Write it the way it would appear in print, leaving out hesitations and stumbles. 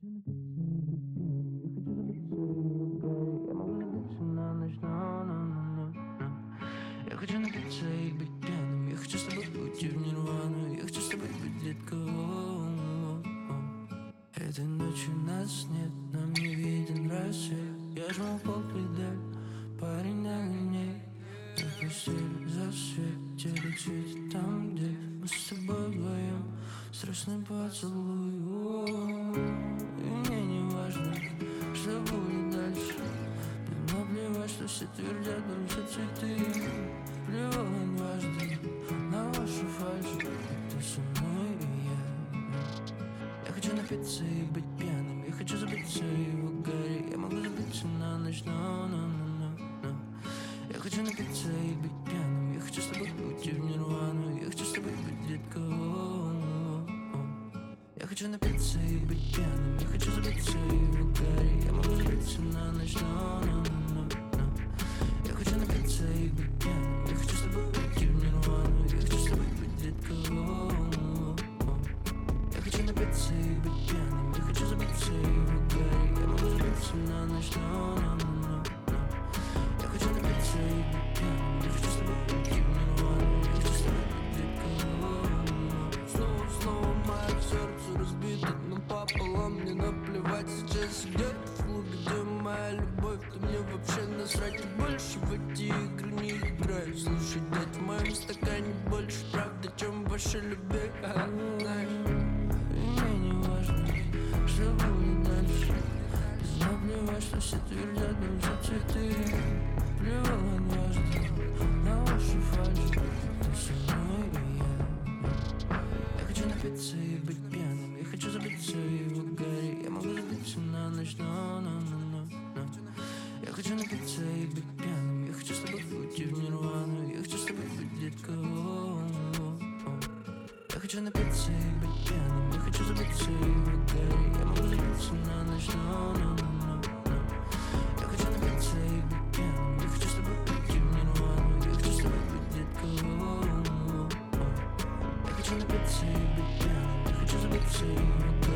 хочу напиться и быть пьяным, я хочу забыться и в угаре. Я могу забыться на ночь, но. Я хочу напиться и быть пьяным, я хочу с тобой уйти в нирвану, я хочу с тобой быть, детка. Этой ночью нас нет, нам не виден рассвет. Я жму полпедаль, парень огней. На постель засвет, теле цветет там, где мы с тобой вдвоем. Страстный поцелуй. И мне не важно, что будет дальше. Мне наплевать, что все твердят, больше цветы. Плевал дважды на вашу фальшь. Ты со мной и я. Я хочу напиться и быть пьяным, я хочу забыться и в угаре. Я могу забыться на ночь, но. Я хочу напиться и быть пьяным, я хочу с тобой уйти в нирвану, я хочу с тобой быть, детка. Я хочу напиться и быть пьяным, я хочу забыться и в угаре. Я могу забыться на ночь, но. Я хочу напиться и быть пьяным, я хочу с тобой уйти в нирвану, я хочу с тобой быть, детка. Я хочу напиться и быть пьяным, я хочу забыться и в угаре. Я могу забыться на ночь, но. Я хочу напиться и быть пьяным, я хочу с тобой уйти в нирвану, я хочу с тобой быть, детка. Снова мое сердце разбито напополам. Мне наплевать сейчас где-то в клубе, где моя любовь. Ты мне вообще насрать, и больше в эти игры не играю. Слушай, дядь, в моем стакане больше правды, чем в вашей любви. Знаешь, И мне не важно, что будет дальше. Мне наплевать, что все твердят, больше цветы. Плевал дважды на вашу фальшь. Ты со мной и я. Я хочу напиться и быть пьяным, я хочу забыться и в угаре. Я могу забыться на ночь, но. Я хочу напиться и быть пьяным, я хочу с тобой уйти в нирвану, я хочу с тобой быть, детка. Я хочу напиться и быть пьяным, я хочу забыться и в угаре. Я могу забыться на ночь, но. Я хочу напиться и быть пьяным, я хочу с тобой уйти в нирвану, я хочу с тобой быть, детка. Я хочу напиться и быть пьяным, я хочу забыться и в угаре.